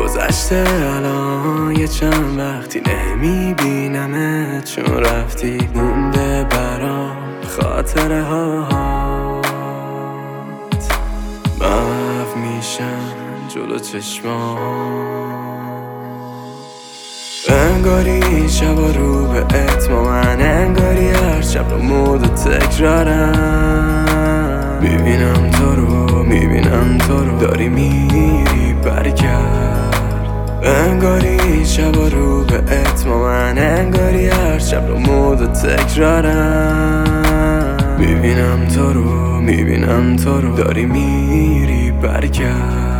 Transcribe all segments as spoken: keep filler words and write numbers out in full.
گذشته الان یه چند وقتی نمیبینمت، چون رفتی مونده برام خاطره هات. محو میشن جلو چشمام، انگاری شبا رو به اتمام، من انگاری هر شب رو مود و تکرارم. میبینم تو رو، میبینم تو رو، داری میری برگرد. انگاری شبا رو به اتمام، من انگاری هر شب رو مود و تکرارم. میبینم تو رو، میبینم تو رو، داری میری برگرد.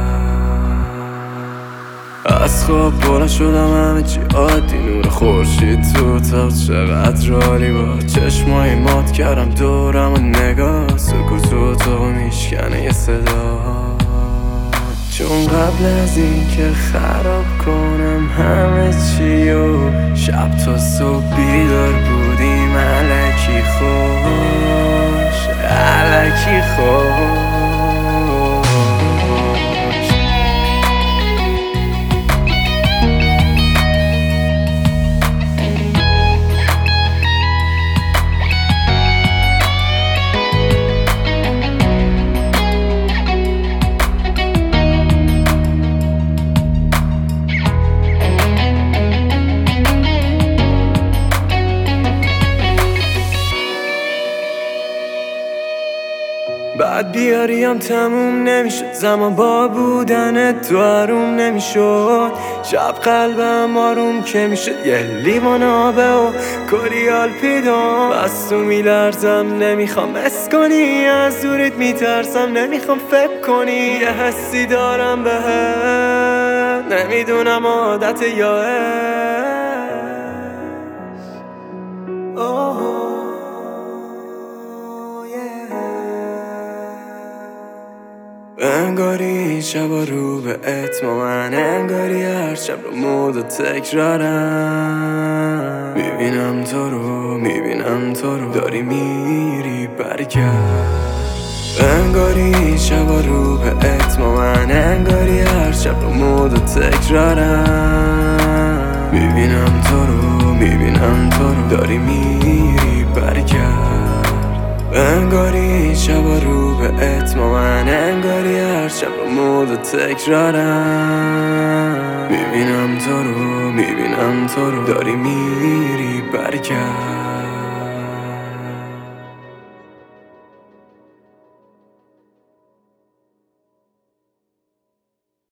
از خواب بلند شدم، همه چی عادی، نور خورشید تو تا چقدر عالی. با چشمای مات کردم دورم و نگاه، سکوتو تو میشکنه یه صدا. چون قبل از این که خراب کنم همه چی و شب تا صبح بیدار بودیم، الکی خوش، الکی خوش. بعد بیاریم تموم نمیشد، زمان با بودنت تو آروم نمیشد. شب قلبم آروم که میشد، یه لیوان آبه و کلیال پیدام. بس تو میلرزم نمیخوام اس کنی، از دورت میترسم نمیخوام فکر کنی. یه حسی دارم بهت، نمیدونم عادت یا انگاری شبا رو به اتمام، من انگاری هر شب رو مود و تکرارم. میبینم تو رو، میبینم تو رو، داری میری برگرد. انگاری شبا رو به اتمام، من انگاری هر شب رو مود و تکرارم. میبینم تو رو، میبینم تو رو، داری میری برگرد. انگاری شبا رو به اتمام، من انگاری هر شب رو مود و تکرارم. میبینم تو رو، میبینم تو رو، داری میری برگرد.